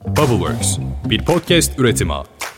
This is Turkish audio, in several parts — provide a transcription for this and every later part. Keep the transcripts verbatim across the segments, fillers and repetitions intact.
Bubbleworks, bir podcast üretimi.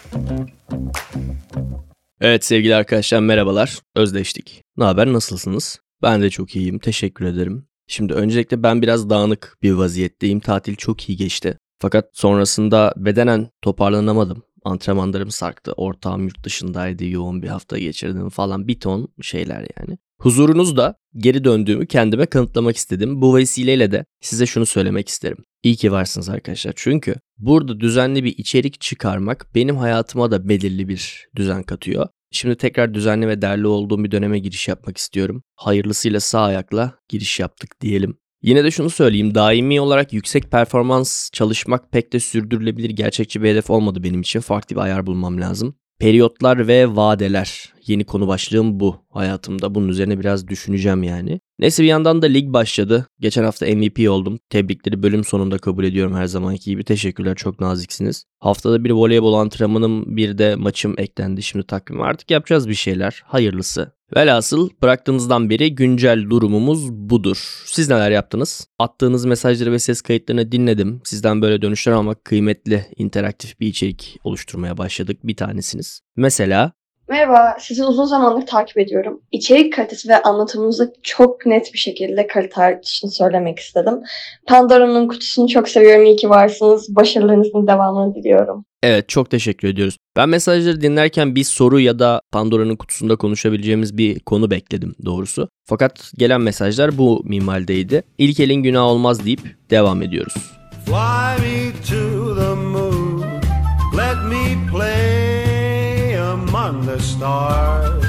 Evet sevgili arkadaşlar, merhabalar. Özleştik. Ne haber, nasılsınız? Ben de çok iyiyim, teşekkür ederim. Şimdi öncelikle ben biraz dağınık bir vaziyetteyim. Tatil çok iyi geçti. Fakat sonrasında bedenen toparlanamadım. Antrenmanlarım sarktı. Ortağım yurt dışındaydı. Yoğun bir hafta geçirdim falan. Bir ton şeyler yani. Huzurunuzda geri döndüğümü kendime kanıtlamak istedim. Bu vesileyle de size şunu söylemek isterim. İyi ki varsınız arkadaşlar. Çünkü burada düzenli bir içerik çıkarmak benim hayatıma da belirli bir düzen katıyor. Şimdi tekrar düzenli ve derli olduğum bir döneme giriş yapmak istiyorum. Hayırlısıyla sağ ayakla giriş yaptık diyelim. Yine de şunu söyleyeyim, daimi olarak yüksek performans çalışmak pek de sürdürülebilir, gerçekçi bir hedef olmadı benim için. Farklı bir ayar bulmam lazım. Periyotlar ve vadeler. Yeni konu başlığım bu hayatımda. Bunun üzerine biraz düşüneceğim yani. Neyse, bir yandan da lig başladı. Geçen hafta M V P oldum. Tebrikleri bölüm sonunda kabul ediyorum her zamanki gibi. Teşekkürler, çok naziksiniz. Haftada bir voleybol antrenmanım, bir de maçım eklendi şimdi takvime. Artık yapacağız bir şeyler. Hayırlısı. Velhasıl bıraktığımızdan beri güncel durumumuz budur. Siz neler yaptınız? Attığınız mesajları ve ses kayıtlarını dinledim. Sizden böyle dönüşler almak kıymetli, interaktif bir içerik oluşturmaya başladık. Bir tanesiniz. Mesela... Merhaba, sizi uzun zamandır takip ediyorum. İçerik kalitesi ve anlatımınızı çok net bir şekilde kalite artışını söylemek istedim. Pandora'nın kutusunu çok seviyorum, iyi ki varsınız. Başarılarınızın devamını diliyorum. Evet, çok teşekkür ediyoruz. Ben mesajları dinlerken bir soru ya da Pandora'nın kutusunda konuşabileceğimiz bir konu bekledim doğrusu. Fakat gelen mesajlar bu minvaldeydi. İlk elin günah olmaz deyip devam ediyoruz. Fly me to the moon, let me play among the stars.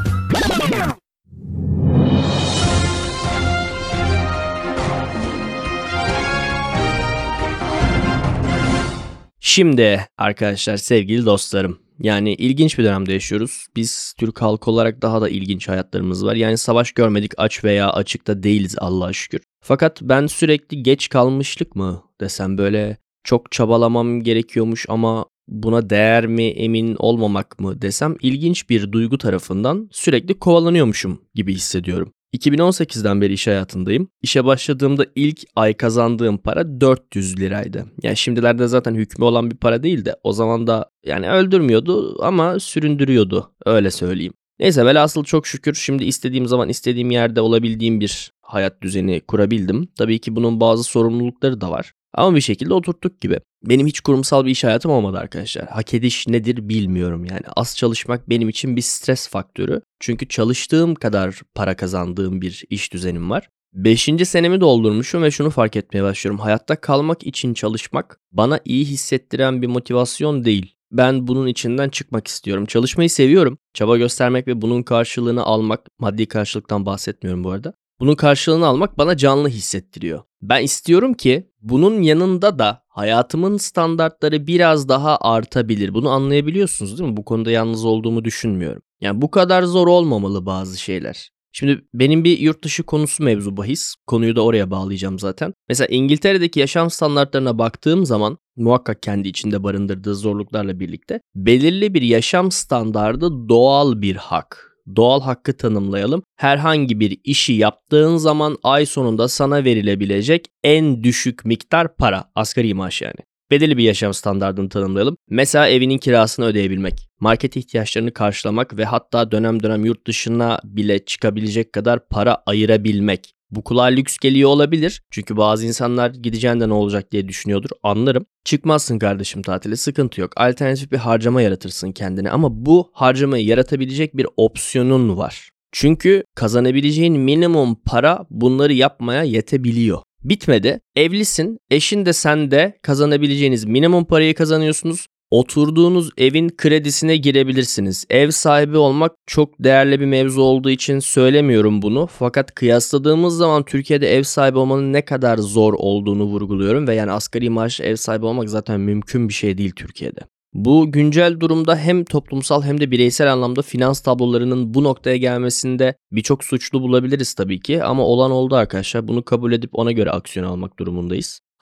Şimdi arkadaşlar, sevgili dostlarım, yani ilginç bir dönemde yaşıyoruz. Biz Türk halkı olarak daha da ilginç hayatlarımız var. Yani savaş görmedik, aç veya açıkta değiliz Allah'a şükür. Fakat ben sürekli geç kalmışlık mı desem, böyle çok çabalamam gerekiyormuş ama buna değer mi emin olmamak mı desem, ilginç bir duygu tarafından sürekli kovalanıyormuşum gibi hissediyorum. iki bin on sekizden beri iş hayatındayım. İşe başladığımda ilk ay kazandığım para dört yüz liraydı. Yani şimdilerde zaten hükmü olan bir para değil de o zaman da yani öldürmüyordu ama süründürüyordu, öyle söyleyeyim. Neyse, velhasıl çok şükür şimdi istediğim zaman istediğim yerde olabildiğim bir hayat düzeni kurabildim. Tabii ki bunun bazı sorumlulukları da var. Ama bir şekilde oturttuk gibi. Benim hiç kurumsal bir iş hayatım olmadı arkadaşlar. Hak ediş nedir bilmiyorum yani. Az çalışmak benim için bir stres faktörü. Çünkü çalıştığım kadar para kazandığım bir iş düzenim var. Beşinci senemi doldurmuşum ve şunu fark etmeye başlıyorum. Hayatta kalmak için çalışmak bana iyi hissettiren bir motivasyon değil. Ben bunun içinden çıkmak istiyorum. Çalışmayı seviyorum. Çaba göstermek ve bunun karşılığını almak, maddi karşılıktan bahsetmiyorum bu arada. Bunun karşılığını almak bana canlı hissettiriyor. Ben istiyorum ki bunun yanında da hayatımın standartları biraz daha artabilir. Bunu anlayabiliyorsunuz değil mi? Bu konuda yalnız olduğumu düşünmüyorum. Yani bu kadar zor olmamalı bazı şeyler. Şimdi benim bir yurt dışı konusu mevzu bahis. Konuyu da oraya bağlayacağım zaten. Mesela İngiltere'deki yaşam standartlarına baktığım zaman, muhakkak kendi içinde barındırdığı zorluklarla birlikte, belirli bir yaşam standardı doğal bir hak. Doğal hakkı tanımlayalım. Herhangi bir işi yaptığın zaman ay sonunda sana verilebilecek en düşük miktar para. Asgari maaş yani. Belirli bir yaşam standardını tanımlayalım. Mesela evinin kirasını ödeyebilmek, market ihtiyaçlarını karşılamak ve hatta dönem dönem yurt dışına bile çıkabilecek kadar para ayırabilmek. Bu kulağa lüks geliyor olabilir. Çünkü bazı insanlar gideceğinde ne olacak diye düşünüyordur. Anlarım. Çıkmazsın kardeşim tatile, sıkıntı yok. Alternatif bir harcama yaratırsın kendine ama bu harcamayı yaratabilecek bir opsiyonun var. Çünkü kazanabileceğin minimum para bunları yapmaya yetebiliyor. Bitmedi. Evlisin. Eşin de sen de kazanabileceğiniz minimum parayı kazanıyorsunuz. Oturduğunuz evin kredisine girebilirsiniz. Ev sahibi olmak çok değerli bir mevzu olduğu için söylemiyorum bunu. Fakat kıyasladığımız zaman Türkiye'de ev sahibi olmanın ne kadar zor olduğunu vurguluyorum. Ve yani asgari maaşla ev sahibi olmak zaten mümkün bir şey değil Türkiye'de. Bu güncel durumda hem toplumsal hem de bireysel anlamda finans tablolarının bu noktaya gelmesinde birçok suçlu bulabiliriz tabii ki. Ama olan oldu arkadaşlar. Bunu kabul edip ona göre aksiyon almak durumundayız.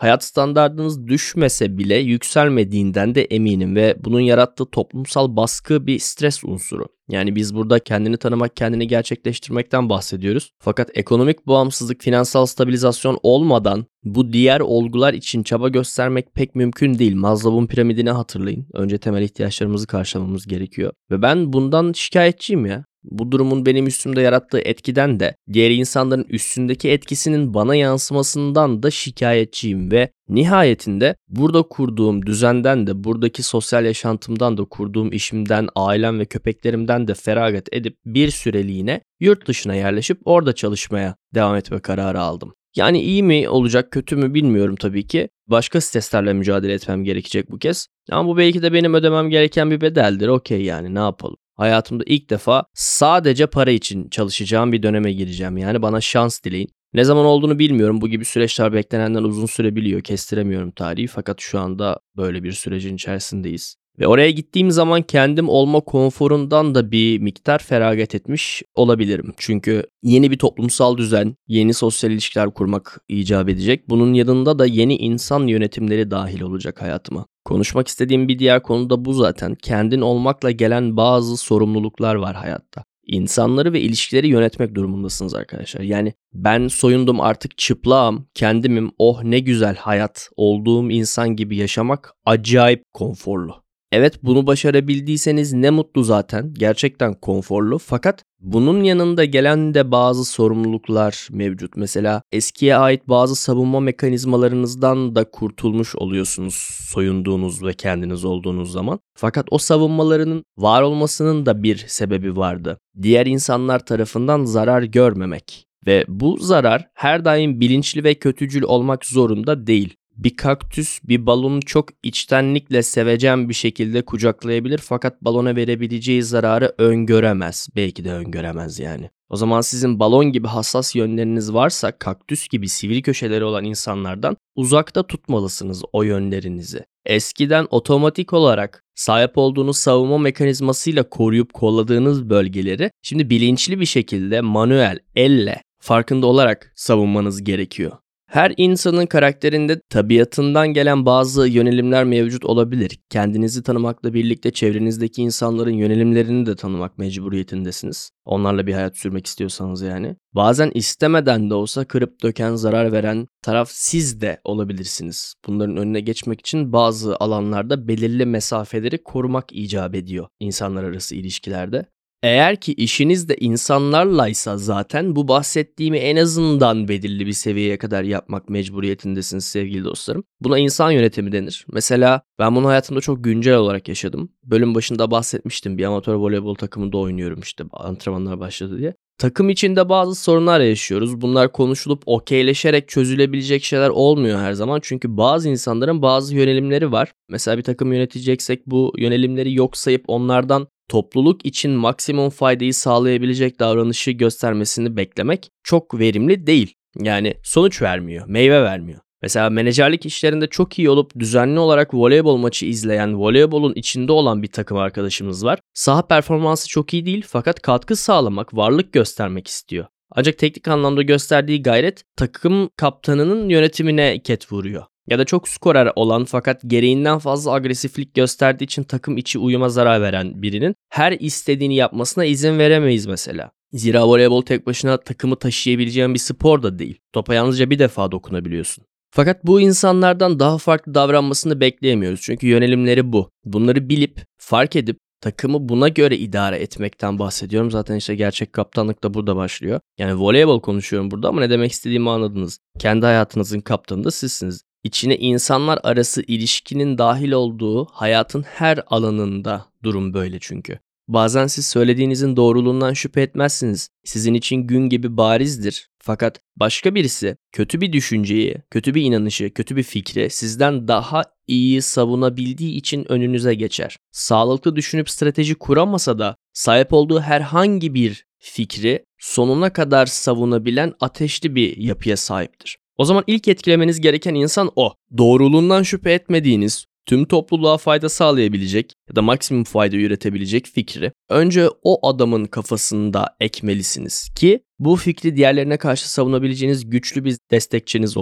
hayat standardınız düşmese bile yükselmediğinden de eminim ve bunun yarattığı toplumsal baskı bir stres unsuru. Yani biz burada kendini tanımak, kendini gerçekleştirmekten bahsediyoruz. Fakat ekonomik bağımsızlık, finansal stabilizasyon olmadan bu diğer olgular için çaba göstermek pek mümkün değil. Maslow'un piramidini hatırlayın. Önce temel ihtiyaçlarımızı karşılamamız gerekiyor. Ve ben bundan şikayetçiyim ya. Bu durumun benim üstümde yarattığı etkiden de diğer insanların üstündeki etkisinin bana yansımasından da şikayetçiyim ve nihayetinde burada kurduğum düzenden de buradaki sosyal yaşantımdan da kurduğum işimden, ailem ve köpeklerimden de feragat edip bir süreliğine yurt dışına yerleşip orada çalışmaya devam etme kararı aldım. Yani iyi mi olacak, kötü mü bilmiyorum tabii ki. Başka streslerle mücadele etmem gerekecek bu kez. Ama bu belki de benim ödemem gereken bir bedeldir. Okey yani ne yapalım. Hayatımda ilk defa sadece para için çalışacağım bir döneme gireceğim. Yani bana şans dileyin. Ne zaman olduğunu bilmiyorum. Bu gibi süreçler beklenenden uzun sürebiliyor. Kestiremiyorum tarihi fakat şu anda böyle bir sürecin içerisindeyiz. Ve oraya gittiğim zaman kendim olma konforundan da bir miktar feragat etmiş olabilirim. Çünkü yeni bir toplumsal düzen, yeni sosyal ilişkiler kurmak icap edecek. Bunun yanında da yeni insan yönetimleri dahil olacak hayatıma. Konuşmak istediğim bir diğer konu da bu zaten. Kendin olmakla gelen bazı sorumluluklar var hayatta. İnsanları ve ilişkileri yönetmek durumundasınız arkadaşlar. Yani ben soyundum artık çıplağım, kendimim, oh ne güzel hayat, olduğum insan gibi yaşamak acayip konforlu. Evet bunu başarabildiyseniz ne mutlu zaten, gerçekten konforlu fakat bunun yanında gelen de bazı sorumluluklar mevcut. Mesela eskiye ait bazı savunma mekanizmalarınızdan da kurtulmuş oluyorsunuz soyunduğunuz ve kendiniz olduğunuz zaman. Fakat o savunmalarının var olmasının da bir sebebi vardı. Diğer insanlar tarafından zarar görmemek. Ve bu zarar her daim bilinçli ve kötücül olmak zorunda değil. Bir kaktüs bir balonu çok içtenlikle sevecen bir şekilde kucaklayabilir fakat balona verebileceği zararı öngöremez. Belki de öngöremez yani. O zaman sizin balon gibi hassas yönleriniz varsa kaktüs gibi sivri köşeleri olan insanlardan uzakta tutmalısınız o yönlerinizi. Eskiden otomatik olarak sahip olduğunuz savunma mekanizmasıyla koruyup kolladığınız bölgeleri şimdi bilinçli bir şekilde manuel, elle farkında olarak savunmanız gerekiyor. Her insanın karakterinde tabiatından gelen bazı yönelimler mevcut olabilir. Kendinizi tanımakla birlikte çevrenizdeki insanların yönelimlerini de tanımak mecburiyetindesiniz. Onlarla bir hayat sürmek istiyorsanız yani. Bazen istemeden de olsa kırıp döken, zarar veren taraf siz de olabilirsiniz. Bunların önüne geçmek için bazı alanlarda belirli mesafeleri korumak icap ediyor insanlar arası ilişkilerde. Eğer ki işiniz de insanlarlaysa zaten bu bahsettiğimi en azından belirli bir seviyeye kadar yapmak mecburiyetindesiniz sevgili dostlarım. Buna insan yönetimi denir. Mesela ben bunu hayatımda çok güncel olarak yaşadım. Bölüm başında bahsetmiştim. Bir amatör voleybol takımında oynuyorum işte antrenmanlar başladı diye. Takım içinde bazı sorunlar yaşıyoruz. Bunlar konuşulup okeyleşerek çözülebilecek şeyler olmuyor her zaman. Çünkü bazı insanların bazı yönelimleri var. Mesela bir takım yöneteceksek bu yönelimleri yok sayıp onlardan topluluk için maksimum faydayı sağlayabilecek davranışı göstermesini beklemek çok verimli değil. Yani sonuç vermiyor, meyve vermiyor. Mesela menajerlik işlerinde çok iyi olup düzenli olarak voleybol maçı izleyen, voleybolun içinde olan bir takım arkadaşımız var. Saha performansı çok iyi değil fakat katkı sağlamak, varlık göstermek istiyor. Ancak teknik anlamda gösterdiği gayret takım kaptanının yönetimine ket vuruyor. Ya da çok skorer olan fakat gereğinden fazla agresiflik gösterdiği için takım içi uyuma zarar veren birinin her istediğini yapmasına izin veremeyiz mesela. Zira voleybol tek başına takımı taşıyabileceğin bir spor da değil. Topa yalnızca bir defa dokunabiliyorsun. Fakat bu insanlardan daha farklı davranmasını bekleyemiyoruz. Çünkü yönelimleri bu. Bunları bilip, fark edip takımı buna göre idare etmekten bahsediyorum. Zaten işte gerçek kaptanlık da burada başlıyor. Yani voleybol konuşuyorum burada ama ne demek istediğimi anladınız. Kendi hayatınızın kaptanı da sizsiniz. İçine insanlar arası ilişkinin dahil olduğu hayatın her alanında durum böyle çünkü. Bazen siz söylediğinizin doğruluğundan şüphe etmezsiniz. Sizin için gün gibi barizdir. Fakat başka birisi kötü bir düşünceyi, kötü bir inanışı, kötü bir fikri sizden daha iyi savunabildiği için önünüze geçer. Sağlıklı düşünüp strateji kuramasa da sahip olduğu herhangi bir fikri sonuna kadar savunabilen ateşli bir yapıya sahiptir. O zaman ilk etkilemeniz gereken insan o. Doğruluğundan şüphe etmediğiniz, tüm topluluğa fayda sağlayabilecek ya da maksimum fayda üretebilecek fikri önce o adamın kafasında ekmelisiniz ki bu fikri diğerlerine karşı savunabileceğiniz güçlü bir destekçiniz olsun.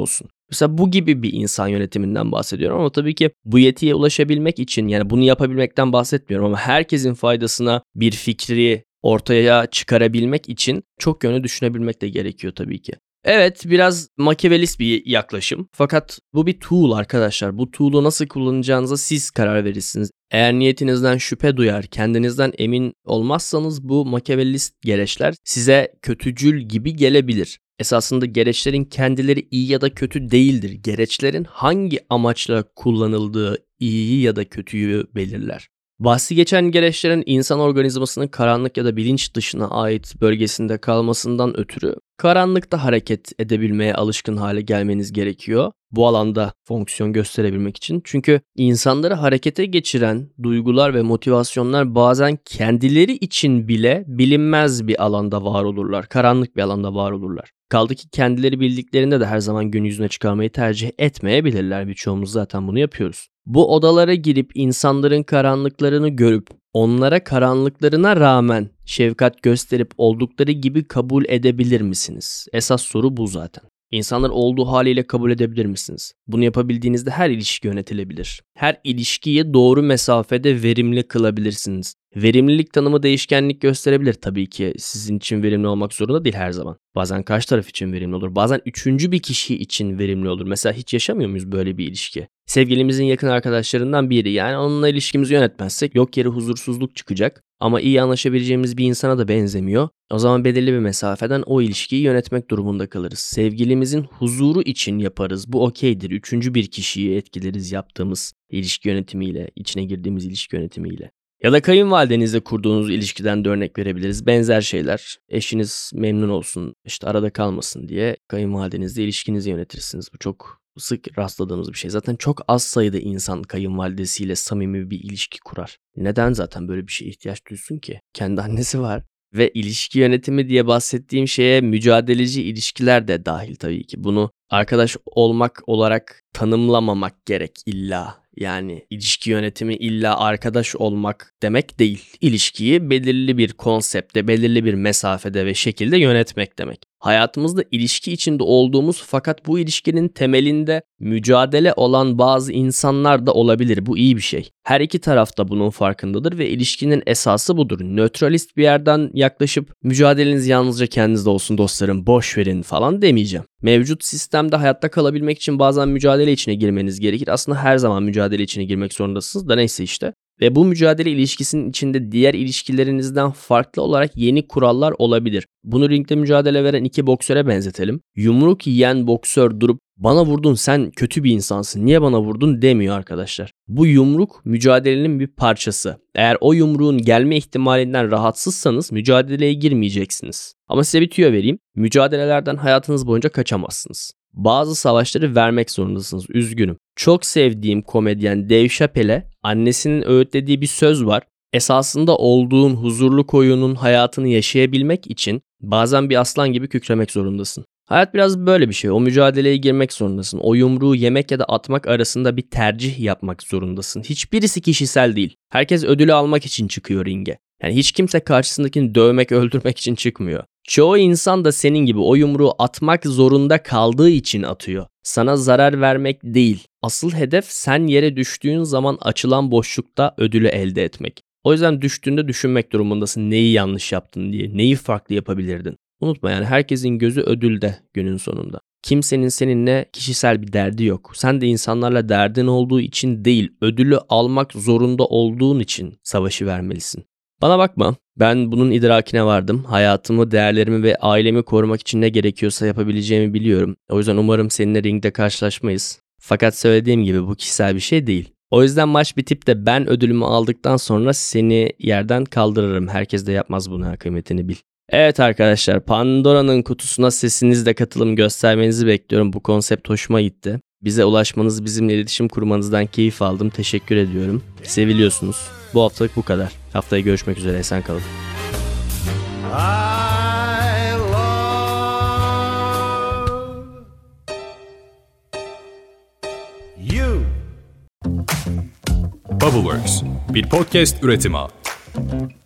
Mesela bu gibi bir insan yönetiminden bahsediyorum ama tabii ki bu yetiye ulaşabilmek için, yani bunu yapabilmekten bahsetmiyorum ama herkesin faydasına bir fikri ortaya çıkarabilmek için çok yönlü düşünebilmek de gerekiyor tabii ki. Evet, biraz Machiavellist bir yaklaşım. Fakat bu bir tool arkadaşlar. Bu tool'u nasıl kullanacağınıza siz karar verirsiniz. Eğer niyetinizden şüphe duyar, kendinizden emin olmazsanız bu Machiavellist gereçler size kötücül gibi gelebilir. Esasında gereçlerin kendileri iyi ya da kötü değildir. Gereçlerin hangi amaçla kullanıldığı iyiyi ya da kötüyü belirler. Bahsi geçen gereçlerin insan organizmasının karanlık ya da bilinç dışına ait bölgesinde kalmasından ötürü karanlıkta hareket edebilmeye alışkın hale gelmeniz gerekiyor. Bu alanda fonksiyon gösterebilmek için. Çünkü insanları harekete geçiren duygular ve motivasyonlar bazen kendileri için bile bilinmez bir alanda var olurlar. Karanlık bir alanda var olurlar. Kaldı ki kendileri bildiklerinde de her zaman gün yüzüne çıkarmayı tercih etmeyebilirler. Birçoğumuz zaten bunu yapıyoruz. Bu odalara girip insanların karanlıklarını görüp onlara karanlıklarına rağmen şefkat gösterip oldukları gibi kabul edebilir misiniz? Esas soru bu zaten. İnsanlar olduğu haliyle kabul edebilir misiniz? Bunu yapabildiğinizde her ilişki yönetilebilir. Her ilişkiyi doğru mesafede verimli kılabilirsiniz. Verimlilik tanımı değişkenlik gösterebilir tabii ki. Sizin için verimli olmak zorunda değil her zaman. Bazen karşı taraf için verimli olur. Bazen üçüncü bir kişi için verimli olur. Mesela hiç yaşamıyor muyuz böyle bir ilişki? Sevgilimizin yakın arkadaşlarından biri. Yani onunla ilişkimizi yönetmezsek yok yere huzursuzluk çıkacak. Ama iyi anlaşabileceğimiz bir insana da benzemiyor. O zaman belirli bir mesafeden o ilişkiyi yönetmek durumunda kalırız. Sevgilimizin huzuru için yaparız. Bu okeydir. Üçüncü bir kişiyi etkileriz yaptığımız ilişki yönetimiyle, içine girdiğimiz ilişki yönetimiyle. Ya da kayınvalidenizle kurduğunuz ilişkiden de örnek verebiliriz. Benzer şeyler. Eşiniz memnun olsun, işte arada kalmasın diye kayınvalidenizle ilişkinizi yönetirsiniz. Bu çok sık rastladığımız bir şey. Zaten çok az sayıda insan kayınvalidesiyle samimi bir ilişki kurar. Neden zaten böyle bir şeye ihtiyaç duysun ki? Kendi annesi var. Ve ilişki yönetimi diye bahsettiğim şeye mücadeleci ilişkiler de dahil tabii ki. Bunu arkadaş olmak olarak tanımlamamak gerek illa. Yani ilişki yönetimi illa arkadaş olmak demek değil. İlişkiyi belirli bir konsepte, belirli bir mesafede ve şekilde yönetmek demek. Hayatımızda ilişki içinde olduğumuz fakat bu ilişkinin temelinde mücadele olan bazı insanlar da olabilir. Bu iyi bir şey. Her iki taraf da bunun farkındadır ve ilişkinin esası budur. Nötralist bir yerden yaklaşıp mücadeleniz yalnızca kendinizde olsun dostlarım, boş verin falan demeyeceğim. Mevcut sistemde hayatta kalabilmek için bazen mücadele içine girmeniz gerekir. Aslında her zaman mücadele içine girmek zorundasınız da neyse işte. Ve bu mücadele ilişkisinin içinde diğer ilişkilerinizden farklı olarak yeni kurallar olabilir. Bunu ringde mücadele veren iki boksöre benzetelim. Yumruk yiyen boksör durup bana vurdun sen kötü bir insansın niye bana vurdun demiyor arkadaşlar. Bu yumruk mücadelenin bir parçası. Eğer o yumruğun gelme ihtimalinden rahatsızsanız mücadeleye girmeyeceksiniz. Ama size bir tüyo vereyim. Mücadelelerden hayatınız boyunca kaçamazsınız. Bazı savaşları vermek zorundasınız. Üzgünüm. Çok sevdiğim komedyen Dave Chappelle annesinin öğütlediği bir söz var. Esasında olduğun huzurlu koyunun hayatını yaşayabilmek için bazen bir aslan gibi kükremek zorundasın. Hayat biraz böyle bir şey. O mücadeleye girmek zorundasın. O yumruğu yemek ya da atmak arasında bir tercih yapmak zorundasın. Hiçbirisi kişisel değil. Herkes ödülü almak için çıkıyor ringe. Yani hiç kimse karşısındakini dövmek, öldürmek için çıkmıyor. Çoğu insan da senin gibi o yumruğu atmak zorunda kaldığı için atıyor. Sana zarar vermek değil. Asıl hedef sen yere düştüğün zaman açılan boşlukta ödülü elde etmek. O yüzden düştüğünde düşünmek durumundasın neyi yanlış yaptın diye, neyi farklı yapabilirdin. Unutma yani herkesin gözü ödülde günün sonunda. Kimsenin seninle kişisel bir derdi yok. Sen de insanlarla derdin olduğu için değil, ödülü almak zorunda olduğun için savaşı vermelisin. Bana bakma, ben bunun idrakine vardım. Hayatımı, değerlerimi ve ailemi korumak için ne gerekiyorsa yapabileceğimi biliyorum. O yüzden umarım seninle ringde karşılaşmayız. Fakat söylediğim gibi bu kişisel bir şey değil. O yüzden maç bitip de ben ödülümü aldıktan sonra seni yerden kaldırırım. Herkes de yapmaz bunu, kıymetini bil. Evet arkadaşlar, Pandora'nın kutusuna sesinizle katılım göstermenizi bekliyorum. Bu konsept hoşuma gitti. Bize ulaşmanız, bizimle iletişim kurmanızdan keyif aldım. Teşekkür ediyorum. Seviliyorsunuz. Bu haftalık bu kadar. Haftaya görüşmek üzere. Esen kalın. I love you. Bubbleworks bir podcast üretimi.